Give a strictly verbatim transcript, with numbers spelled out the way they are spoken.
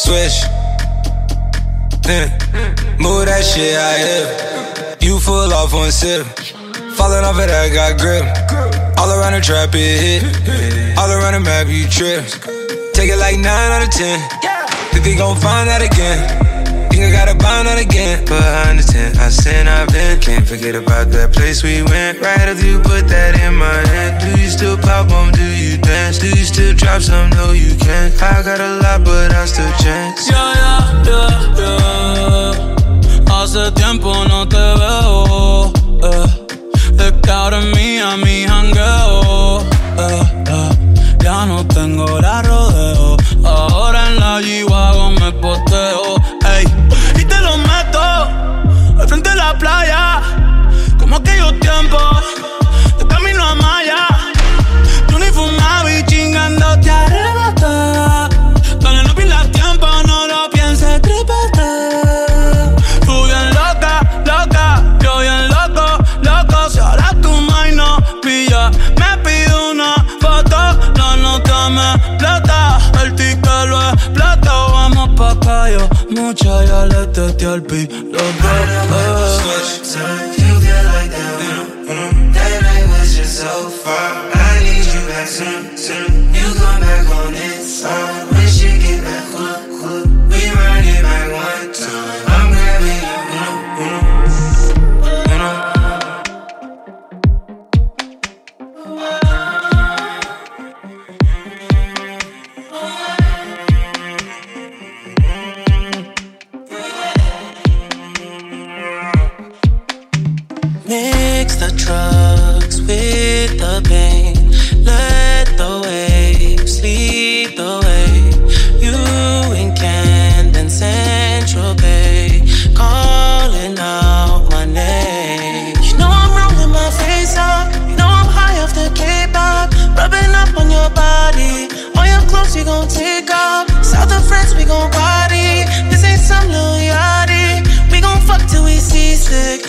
Switch. Yeah. Move that shit out here. You full off one sip. Falling off it, I got grip. All around the trap, it hit. All around the map, you trip. Take it like nine out of ten. Think they gon' find that again. Think I gotta bind that again. Behind the tent, I sin, I've been. Can't forget about that place we went. Right after you put that in my hand. Do you still pop on? Do you dance? Do you still drop some? No, you can't. I got a lot, but I still chance. Yeah, yeah, yeah, yeah. Hace tiempo no te veo, eh. Es que ahora es mía mi jangueo, eh, eh. Ya no tengo la rodeo. Ahora en la G-Wagon me posteo, ey. Y te lo meto al frente de la playa, como aquellos tiempos de camino a Maya. Tú ni fumabas y chingando te arrebaté. Dale, no pierdas tiempo, no lo pienses, trépate. Tú bien loca, loca, yo bien loco, loco. Si ahora tu mind no pilla, me pide una foto, la nota me explota. El ticket lo explota, vamos pa' callo. Mucha ya le testé al piloto. You feel like that one. That night was just so far. I need you back soon, soon. You come back on this side. When shit get back quick, quick. We run it back one time. I'm grabbing you, you know, you know. Mix the drugs with the pain. Let the waves lead the way. You in Camden, Central Bay, calling out my name. You know I'm rolling my face up. You know I'm high off the K-pop, rubbing up on your body. All your clothes you gon' take off. South of France we gon' party. This ain't some little yachty. We gon' fuck till we seasick.